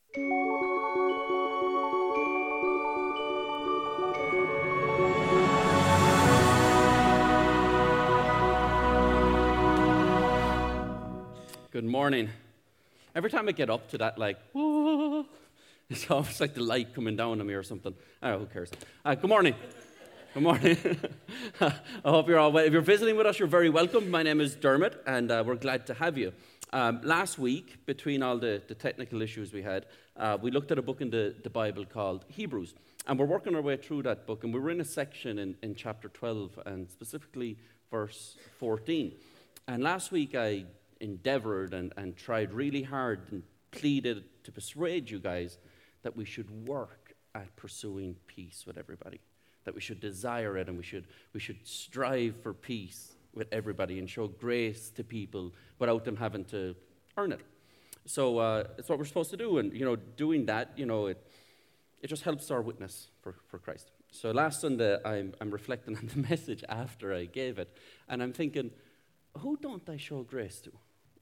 Good morning. Every time I get up to that, like, whoa, it's almost like the light coming down on me or something. Oh, who cares? Good morning. Good morning. I hope you're all well. If you're visiting with us, you're very welcome. My name is Dermot, and we're glad to have you. Last week, between all the technical issues we had, we looked at a book in the Bible called Hebrews. And we're working our way through that book, and we were in a section in chapter 12, and specifically verse 14. And last week I endeavored and tried really hard and pleaded to persuade you guys that we should work at pursuing peace with everybody, that we should desire it, and we should strive for peace with everybody and show grace to people without them having to earn it. So it's what we're supposed to do, and doing that, it just helps our witness for Christ. So last Sunday I'm reflecting on the message after I gave it, and I'm thinking, who don't I show grace to?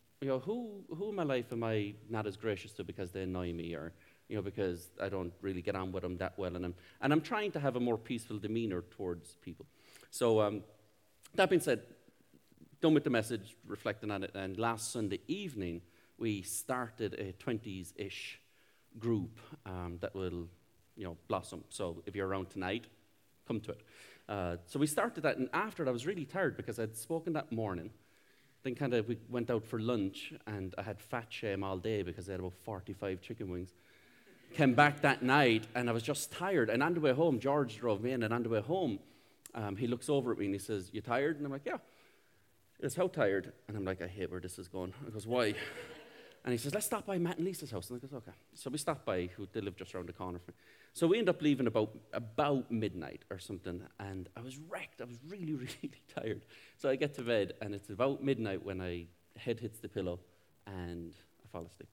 Who in my life am I not as gracious to because they annoy me, or because I don't really get on with them that well, and I'm trying to have a more peaceful demeanor towards people. So that being said, done with the message, reflecting on it, and last Sunday evening we started a 20s-ish group that will blossom. So if you're around tonight, come to it. So we started that, and after it I was really tired because I'd spoken that morning. Then we went out for lunch, and I had fat shame all day because I had about 45 chicken wings. Came back that night, and I was just tired. And on the way home, George drove me in, and on the way home, he looks over at me, and he says, "You tired?" And I'm like, "Yeah." He goes, "How tired?" And I'm like, "I hate where this is going." I goes, "Why?" And he says, "Let's stop by Matt and Lisa's house." And I goes, "Okay." So we stopped by, they live just around the corner from me. So we end up leaving about midnight or something, and I was wrecked. I was really, really tired. So I get to bed, and it's about midnight when my head hits the pillow, and I fall asleep.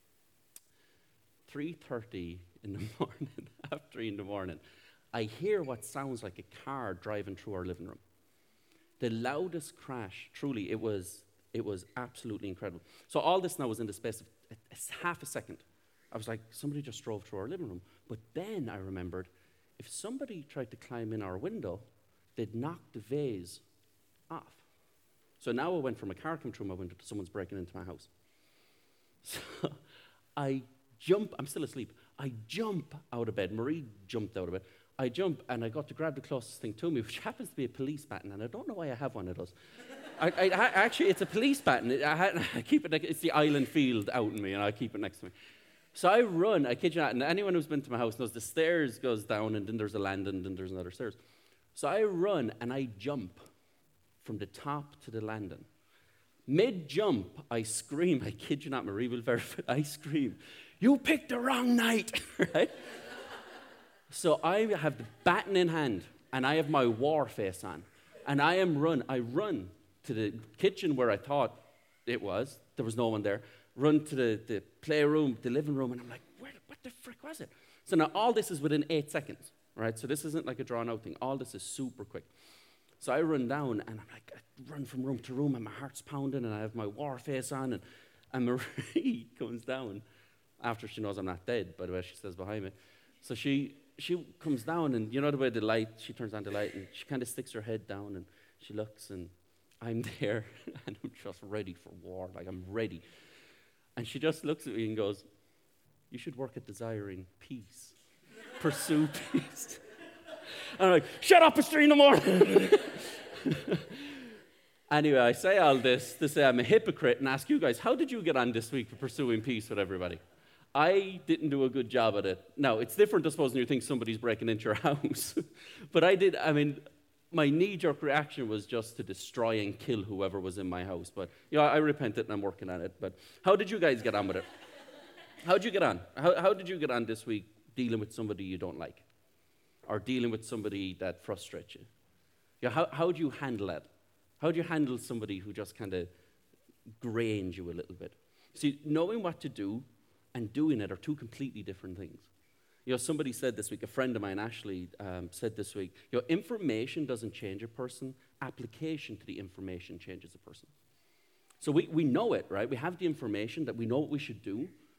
3:30 in the morning, half 3 in the morning, I hear what sounds like a car driving through our living room. The loudest crash, truly, it was absolutely incredible. So all this now was in the space of half a second. I was like, somebody just drove through our living room. But then I remembered, if somebody tried to climb in our window, they'd knock the vase off. So now I went from a car coming through my window to someone's breaking into my house. So I'm still asleep. I jump out of bed. Marie jumped out of bed. I jump, and I got to grab the closest thing to me, which happens to be a police baton, and I don't know why I have one of those. Actually, it's a police baton. I keep it, it's the island field out in me, and I keep it next to me. So I run, I kid you not, and anyone who's been to my house knows the stairs goes down, and then there's a landing, and then there's another stairs. So I run, and I jump from the top to the landing. Mid-jump, I scream, I kid you not, Marie will verify, I scream, "You picked the wrong night," right? So I have the baton in hand, and I have my war face on, and I run to the kitchen where I thought it was. There was no one there. Run to the playroom, the living room, and I'm like, what the frick was it? So now all this is within 8 seconds, right? So this isn't like a drawn-out thing. All this is super quick. So I run down, and I'm like, I run from room to room, and my heart's pounding, and I have my war face on, and Marie comes down after she knows I'm not dead, by the way, she says behind me. So she comes down, and the way the light, she turns on the light, and she kind of sticks her head down, and she looks, and I'm there, and I'm just ready for war, like I'm ready. And she just looks at me and goes, "You should work at desiring peace. Pursue peace." And I'm like, "Shut up, it's 3 in the morning." Anyway, I say all this to say I'm a hypocrite and ask you guys, how did you get on this week for pursuing peace with everybody? I didn't do a good job at it. Now, it's different, I suppose, when you think somebody's breaking into your house. But my knee-jerk reaction was just to destroy and kill whoever was in my house. But, I repented and I'm working on it. But how did you guys get on with it? How did you get on? How did you get on this week dealing with somebody you don't like? Or dealing with somebody that frustrates you? How do you handle that? How do you handle somebody who just kind of grains you a little bit? See, knowing what to do and doing it are two completely different things. Somebody said this week, a friend of mine, Ashley, said this week, information doesn't change a person, application to the information changes a person. So we know it, right? We have the information that we know what we should do,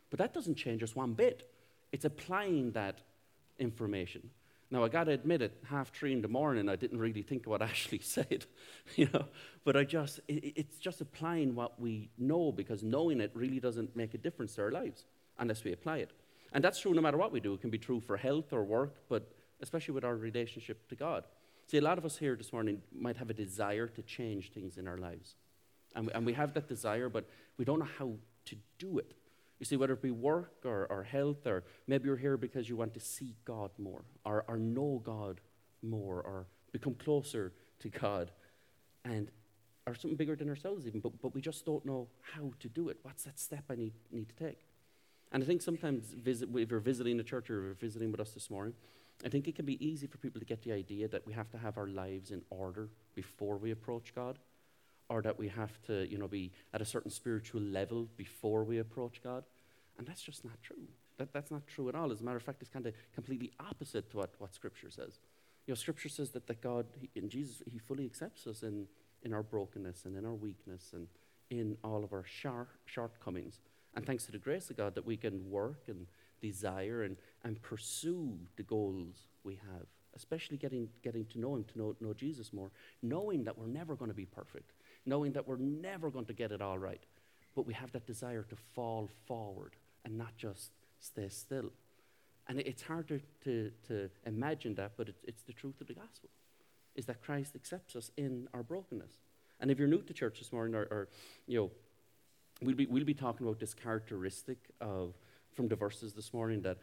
But that doesn't change us one bit. It's applying that information. Now, I got to admit at 3:30 in the morning, I didn't really think of what Ashley said, But it's just applying what we know, because knowing it really doesn't make a difference to our lives unless we apply it. And that's true no matter what we do. It can be true for health or work, but especially with our relationship to God. See, a lot of us here this morning might have a desire to change things in our lives. And we have that desire, but we don't know how to do it. You see, whether it be work or health, or maybe you're here because you want to seek God more, or know God more, or become closer to God, or something bigger than ourselves even, but we just don't know how to do it. What's that step I need to take? And I think sometimes if you're visiting the church or you're visiting with us this morning, I think it can be easy for people to get the idea that we have to have our lives in order before we approach God, or that we have to, be at a certain spiritual level before we approach God. And that's just not true. That's not true at all. As a matter of fact, it's kind of completely opposite to what Scripture says. Scripture says that God, in Jesus, He fully accepts us in our brokenness and in our weakness and in all of our shortcomings. And thanks to the grace of God that we can work and desire and pursue the goals we have, especially getting to know Him, to know Jesus more, knowing that we're never going to be perfect, knowing that we're never going to get it all right, but we have that desire to fall forward and not just stay still. And it's hard to imagine that, but it's the truth of the gospel, is that Christ accepts us in our brokenness. And if you're new to church this morning, or we'll be talking about this characteristic from the verses this morning that,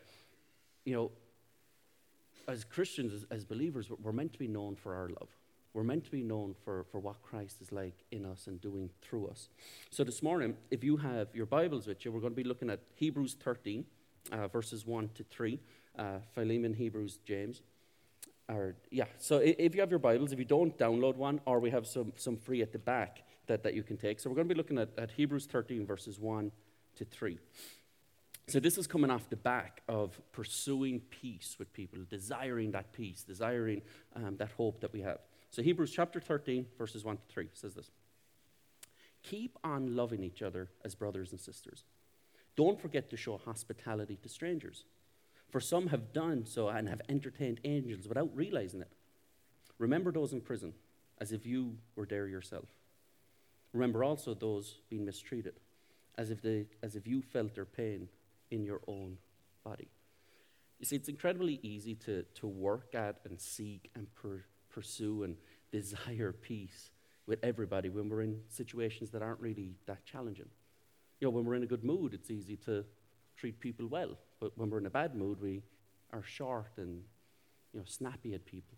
as Christians, as believers, we're meant to be known for our love. We're meant to be known for what Christ is like in us and doing through us. So this morning, if you have your Bibles with you, we're going to be looking at Hebrews 13, verses 1 to 3, Philemon, Hebrews, James. So if you have your Bibles, if you don't, download one, or we have some free at the back that you can take. So we're going to be looking at Hebrews 13, verses 1 to 3. So this is coming off the back of pursuing peace with people, desiring that peace, desiring that hope that we have. So Hebrews chapter 13, verses 1 to 3 says this. Keep on loving each other as brothers and sisters. Don't forget to show hospitality to strangers, for some have done so and have entertained angels without realizing it. Remember those in prison, as if you were there yourself. Remember also those being mistreated, as if you felt their pain in your own body. You see, it's incredibly easy to work at and seek and pursue and desire peace with everybody when we're in situations that aren't really that challenging. When we're in a good mood, it's easy to treat people well, but when we're in a bad mood, we are short and snappy at people.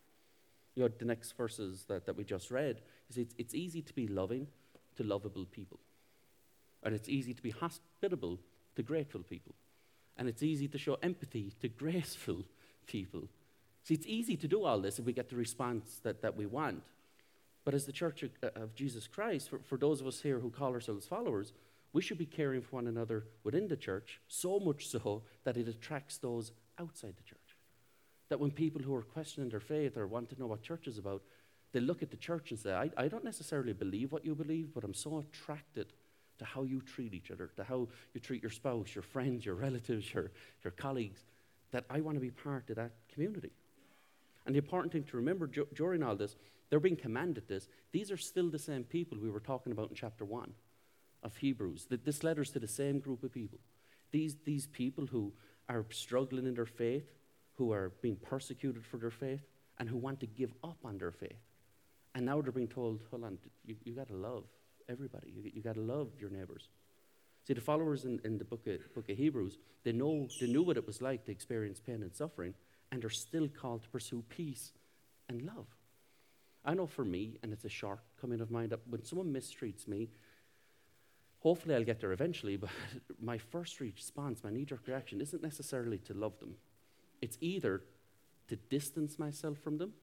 The next verses that we just read, you see, it's easy to be loving to lovable people, and it's easy to be hospitable to grateful people, and it's easy to show empathy to graceful people. See, it's easy to do all this if we get the response that we want. But as the Church of Jesus Christ, for those of us here who call ourselves followers, we should be caring for one another within the church, so much so that it attracts those outside the church. That when people who are questioning their faith or want to know what church is about, they look at the church and say, I don't necessarily believe what you believe, but I'm so attracted to how you treat each other, to how you treat your spouse, your friends, your relatives, your colleagues, that I want to be part of that community. And the important thing to remember during all this, they're being commanded this. These are still the same people we were talking about in chapter 1 of Hebrews. This letter's to the same group of people. These people who are struggling in their faith, who are being persecuted for their faith, and who want to give up on their faith. And now they're being told, hold on, you got to love everybody. You got to love your neighbors. See, the followers in the book of Hebrews, they knew what it was like to experience pain and suffering, and are still called to pursue peace and love. I know for me, and it's a shortcoming of mine, that when someone mistreats me, hopefully I'll get there eventually, but my first response, my knee-jerk reaction, isn't necessarily to love them. It's either to distance myself from them,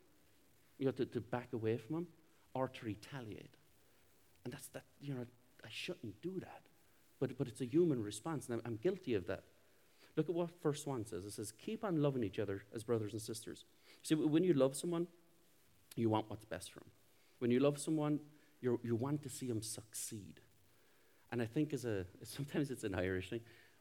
to back away from them, or to retaliate. And that's that, I shouldn't do that. But it's a human response, and I'm guilty of that. Look at what verse 1 says. It says, keep on loving each other as brothers and sisters. See, when you love someone, you want what's best for them. When you love someone, you want to see them succeed. And I think sometimes it's an Irish thing,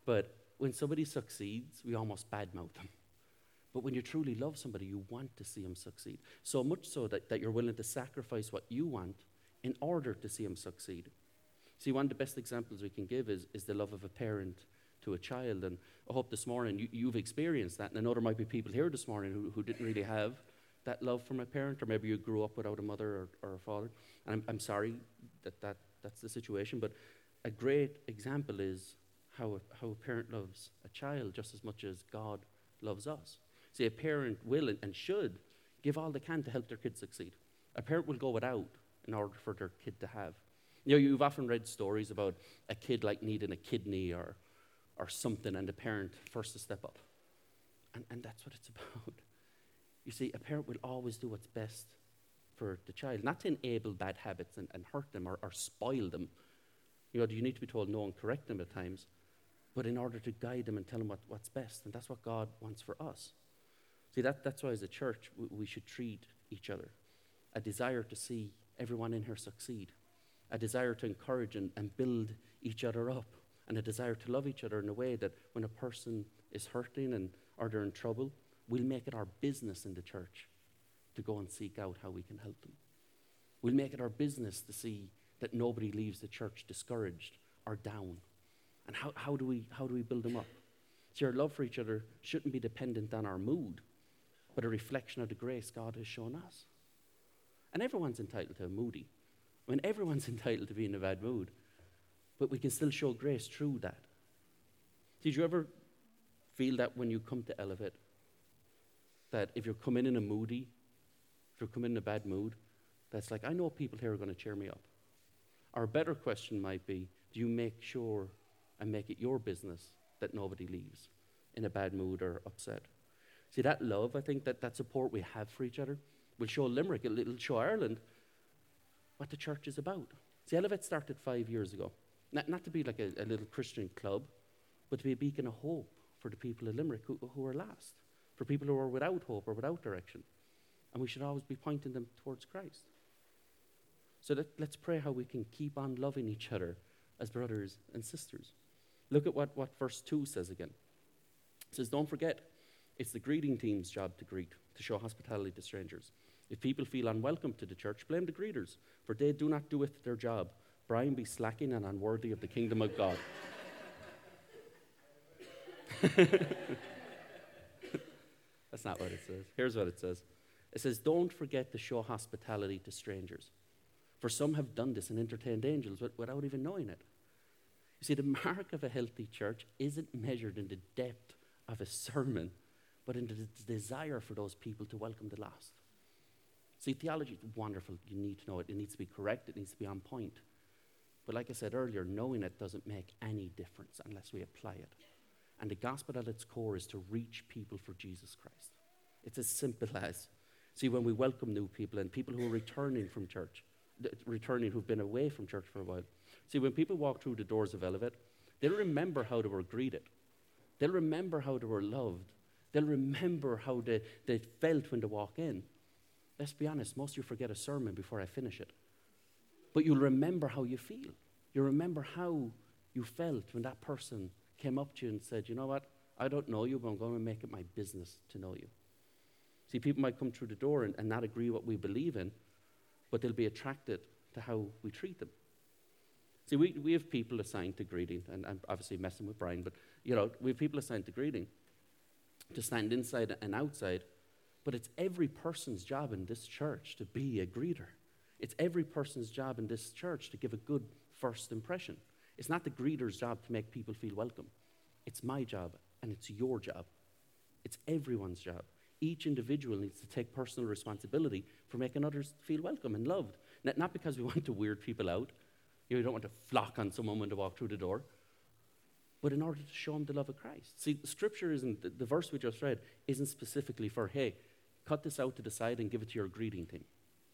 But when somebody succeeds, we almost badmouth them. But when you truly love somebody, you want to see them succeed. So much so that you're willing to sacrifice what you want in order to see them succeed. See, one of the best examples we can give is the love of a parent to a child. And I hope this morning you've experienced that. And I know there might be people here this morning who didn't really have that love from a parent, or maybe you grew up without a mother or a father. And I'm sorry that's the situation. But a great example is how a parent loves a child just as much as God loves us. See, a parent will and should give all they can to help their kid succeed. A parent will go without in order for their kid to have. You know, you've often read stories about a kid like needing a kidney or something, and the parent first to step up. And that's what it's about. You see, a parent will always do what's best for the child, not to enable bad habits and hurt them or spoil them. You know, you need to be told no and correct them at times, but in order to guide them and tell them what's best. And that's what God wants for us. See, that's why as a church, we should treat each other. A desire to see everyone in here succeed. A desire to encourage and build each other up. And a desire to love each other in a way that when a person is hurting or they're in trouble, we'll make it our business in the church to go and seek out how we can help them. We'll make it our business to see that nobody leaves the church discouraged or down. And how do we build them up? See, our love for each other shouldn't be dependent on our mood, but a reflection of the grace God has shown us. And everyone's entitled to a moody. I mean, everyone's entitled to be in a bad mood, but we can still show grace through that. Did you ever feel that when you come to Elevate, that if you're coming in a moody, if you're coming in a bad mood, that's like, I know people here are going to cheer me up. Or a better question might be, do you make sure and make it your business that nobody leaves in a bad mood or upset? See, that love, I think, that support we have for each other will show Limerick, it'll show Ireland what the church is about. See, Elevate started 5 years ago. Not to be like a little Christian club, but to be a beacon of hope for the people of Limerick who are lost, for people who are without hope or without direction. And we should always be pointing them towards Christ. So let's pray how we can keep on loving each other as brothers and sisters. Look at what verse 2 says again. It says, don't forget, it's the greeting team's job to greet, to show hospitality to strangers. If people feel unwelcome to the church, blame the greeters, for they do not do it their job. Brian be slacking and unworthy of the kingdom of God. That's not what it says. Here's what it says. It says, don't forget to show hospitality to strangers. For some have done this and entertained angels without even knowing it. You see, the mark of a healthy church isn't measured in the depth of a sermon, but in the desire for those people to welcome the lost. See, theology is wonderful. You need to know it. It needs to be correct. It needs to be on point. But like I said earlier, knowing it doesn't make any difference unless we apply it. And the gospel at its core is to reach people for Jesus Christ. It's as simple as, see, when we welcome new people and people who are returning from church, who've been away from church for a while. See, when people walk through the doors of Elevate, they'll remember how they were greeted. They'll remember how they were loved. They'll remember how they felt when they walk in. Let's be honest, most of you forget a sermon before I finish it. But you'll remember how you feel. You'll remember how you felt when that person came up to you and said, you know what, I don't know you, but I'm going to make it my business to know you. See, people might come through the door and not agree what we believe in, but they'll be attracted to how we treat them. See, we have people assigned to greeting, and I'm obviously messing with Brian, but, you know, we have people assigned to greeting, to stand inside and outside, but it's every person's job in this church to be a greeter. It's every person's job in this church to give a good first impression. It's not the greeter's job to make people feel welcome. It's my job, and it's your job. It's everyone's job. Each individual needs to take personal responsibility for making others feel welcome and loved. Not because we want to weird people out. You know, we don't want to flock on someone when they walk through the door. But in order to show them the love of Christ. See, the scripture isn't, the verse we just read isn't specifically for, hey, cut this out to the side and give it to your greeting team.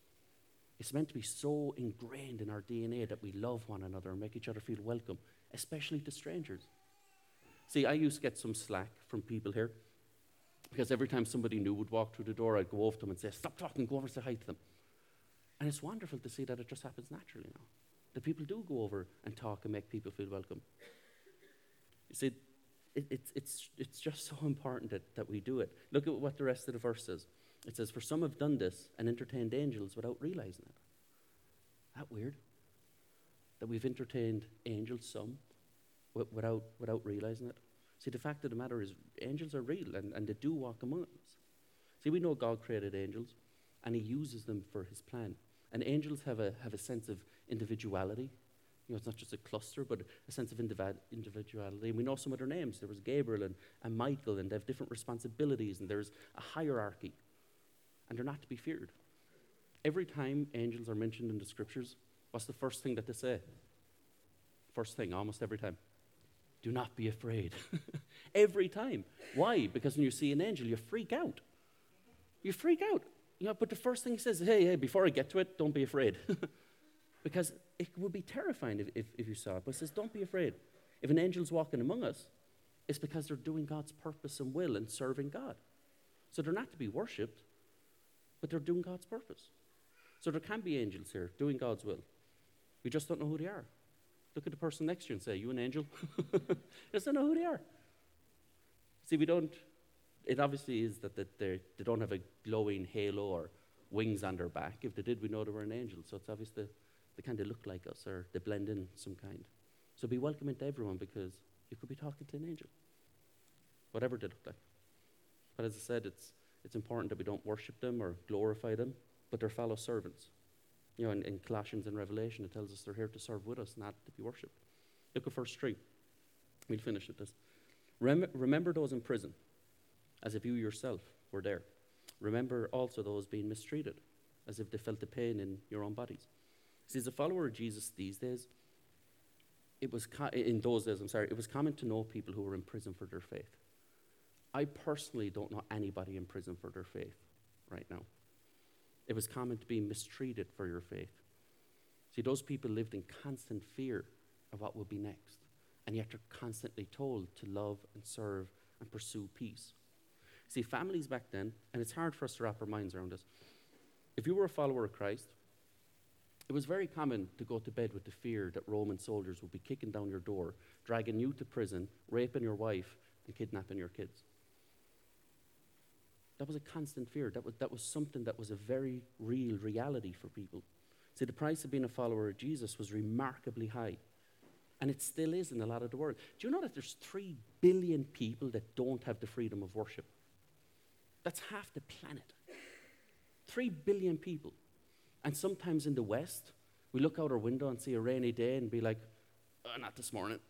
It's meant to be so ingrained in our DNA that we love one another and make each other feel welcome, especially to strangers. See, I used to get some slack from people here because every time somebody new would walk through the door, I'd go over to them and say, stop talking, go over and say hi to them. And it's wonderful to see that it just happens naturally now. That people do go over and talk and make people feel welcome. You see, It's just so important that we do it. Look at what the rest of the verse says. It says, "For some have done this and entertained angels without realizing it." That weird? That we've entertained angels, some, without realizing it. See, the fact of the matter is, angels are real, and they do walk among us. See, we know God created angels, and he uses them for his plan. And angels have a sense of individuality. It's not just a cluster, but a sense of individuality. And we know some of their names. There was Gabriel and Michael, and they have different responsibilities, and there's a hierarchy. And they're not to be feared. Every time angels are mentioned in the scriptures, what's the first thing that they say? First thing, almost every time. Do not be afraid. Every time. Why? Because when you see an angel, you freak out. You freak out. But the first thing he says is, hey, before I get to it, don't be afraid. Because it would be terrifying if you saw it. But it says, don't be afraid. If an angel's walking among us, it's because they're doing God's purpose and will and serving God. So they're not to be worshipped, but they're doing God's purpose. So there can be angels here doing God's will. We just don't know who they are. Look at the person next to you and say, you an angel? Just don't know who they are. See, it obviously is that they don't have a glowing halo or wings on their back. If they did, we know they were an angel. So it's obvious they kind of look like us, or they blend in some kind. So be welcoming to everyone, because you could be talking to an angel, whatever they look like. But as I said, it's important that we don't worship them or glorify them, but they're fellow servants. In Colossians and Revelation, it tells us they're here to serve with us, not to be worshipped. Look at verse 3. We'll finish with this. Remember those in prison, as if you yourself were there. Remember also those being mistreated, as if they felt the pain in your own bodies. See, as a follower of Jesus these days, it was common to know people who were in prison for their faith. I personally don't know anybody in prison for their faith right now. It was common to be mistreated for your faith. See, those people lived in constant fear of what would be next, and yet they're constantly told to love and serve and pursue peace. See, families back then, and it's hard for us to wrap our minds around this, if you were a follower of Christ, it was very common to go to bed with the fear that Roman soldiers would be kicking down your door, dragging you to prison, raping your wife, and kidnapping your kids. That was a constant fear. That was something that was a very real reality for people. See, the price of being a follower of Jesus was remarkably high. And it still is in a lot of the world. Do you know that there's 3 billion people that don't have the freedom of worship? That's half the planet. 3 billion people. And sometimes in the West, we look out our window and see a rainy day and be like, not this morning.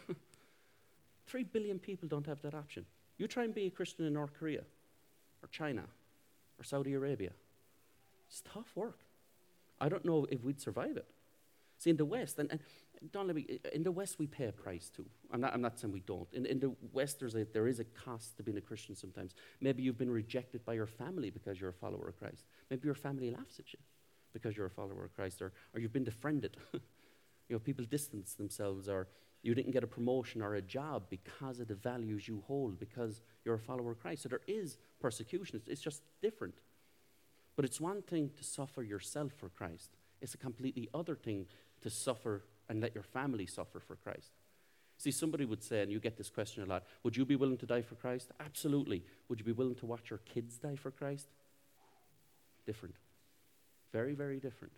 3 billion people don't have that option. You try and be a Christian in North Korea, or China, or Saudi Arabia. It's tough work. I don't know if we'd survive it. See, in the West, and don't let me, in the West we pay a price too. I'm not saying we don't. In the West, there is a cost to being a Christian sometimes. Maybe you've been rejected by your family because you're a follower of Christ. Maybe your family laughs at you because you're a follower of Christ, or you've been defriended. People distance themselves, or you didn't get a promotion or a job because of the values you hold, because you're a follower of Christ. So there is persecution. It's just different. But it's one thing to suffer yourself for Christ. It's a completely other thing to suffer and let your family suffer for Christ. See, somebody would say, and you get this question a lot, would you be willing to die for Christ? Absolutely. Would you be willing to watch your kids die for Christ? Different. Very, very different.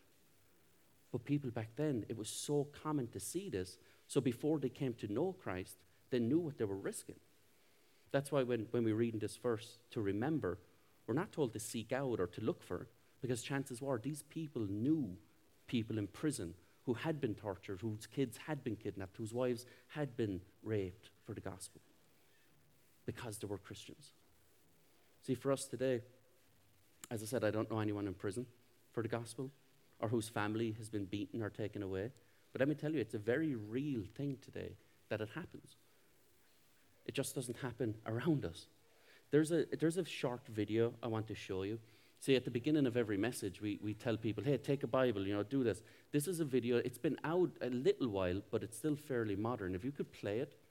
But people back then, it was so common to see this, so before they came to know Christ, they knew what they were risking. That's why when we read in this verse, to remember, we're not told to seek out or to look for, because chances were these people knew people in prison who had been tortured, whose kids had been kidnapped, whose wives had been raped for the gospel, because they were Christians. See, for us today, as I said, I don't know anyone in prison for the gospel, or whose family has been beaten or taken away. But let me tell you, it's a very real thing today that it happens. It just doesn't happen around us. There's a short video I want to show you. See, at the beginning of every message, we tell people, hey, take a Bible, do this. This is a video. It's been out a little while, but it's still fairly modern. If you could play it.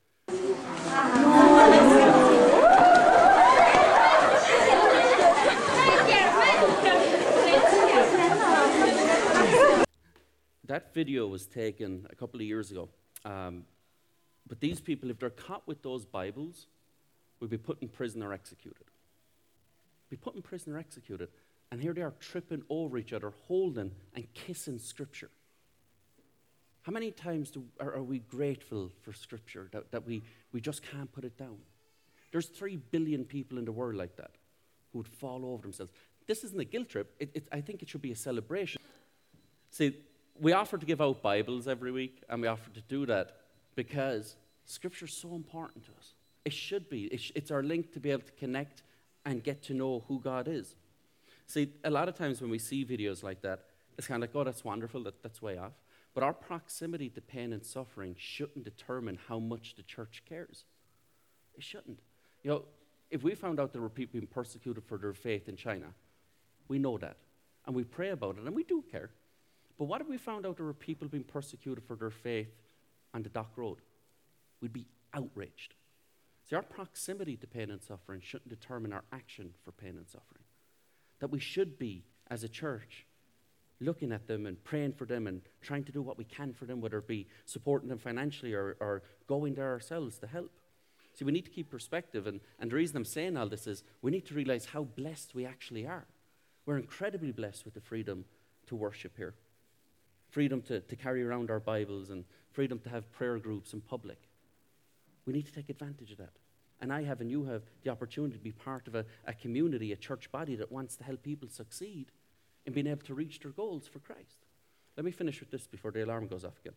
That video was taken a couple of years ago But these people, if they're caught with those Bibles, will be put in prison or executed. Be put in prison or executed. And here they are tripping over each other, holding and kissing Scripture. How many times are we grateful for Scripture that we just can't put it down? There's 3 billion people in the world like that who would fall over themselves. This isn't a guilt trip. I think it should be a celebration. See, we offer to give out Bibles every week, and we offer to do that because Scripture is so important to us. It should be. It's our link to be able to connect and get to know who God is. See, a lot of times when we see videos like that, it's kind of like, oh, that's wonderful, that's way off. But our proximity to pain and suffering shouldn't determine how much the church cares. It shouldn't. You know, if we found out there were people being persecuted for their faith in China, we know that. And we pray about it, and we do care. But what if we found out there were people being persecuted for their faith on the Dock Road? We'd be outraged. See, our proximity to pain and suffering shouldn't determine our action for pain and suffering. That we should be, as a church, looking at them and praying for them and trying to do what we can for them, whether it be supporting them financially or going there ourselves to help. See, we need to keep perspective, and the reason I'm saying all this is we need to realize how blessed we actually are. We're incredibly blessed with the freedom to worship here, freedom to carry around our Bibles, and freedom to have prayer groups in public. We need to take advantage of that. And I have, and you have, the opportunity to be part of a community, a church body that wants to help people succeed in being able to reach their goals for Christ. Let me finish with this before the alarm goes off again.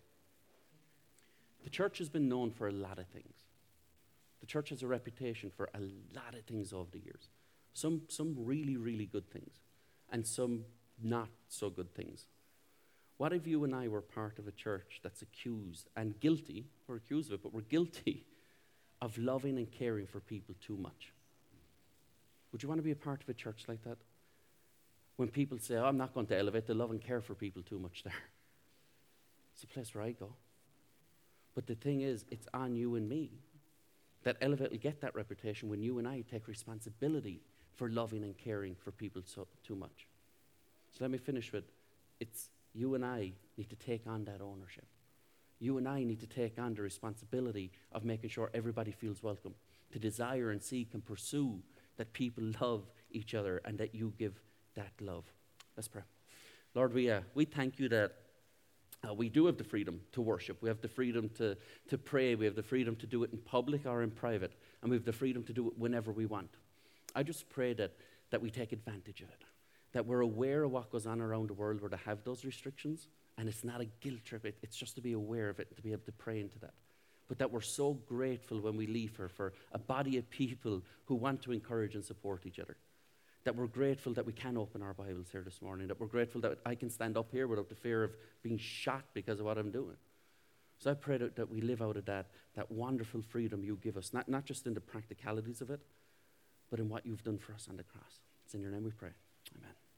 The church has been known for a lot of things. The church has a reputation for a lot of things over the years. Some really, really good things, and some not so good things. What if you and I were part of a church that's accused and guilty, we're accused of it, but we're guilty of loving and caring for people too much? Would you want to be a part of a church like that? When people say, oh, I'm not going to Elevate, they love and care for people too much there. It's a place where I go. But the thing is, it's on you and me that Elevate will get that reputation when you and I take responsibility for loving and caring for people too much. So let me finish with, it's you and I need to take on that ownership. You and I need to take on the responsibility of making sure everybody feels welcome, to desire and seek and pursue that people love each other and that you give that love. Let's pray. Lord, we thank you that we do have the freedom to worship. We have the freedom to pray. We have the freedom to do it in public or in private. And we have the freedom to do it whenever we want. I just pray that we take advantage of it, that we're aware of what goes on around the world where they have those restrictions. And it's not a guilt trip. It's just to be aware of it, to be able to pray into that. But that we're so grateful when we leave here for a body of people who want to encourage and support each other. That we're grateful that we can open our Bibles here this morning. That we're grateful that I can stand up here without the fear of being shot because of what I'm doing. So I pray that we live out of that wonderful freedom you give us, not just in the practicalities of it, but in what you've done for us on the cross. It's in your name we pray. Amen.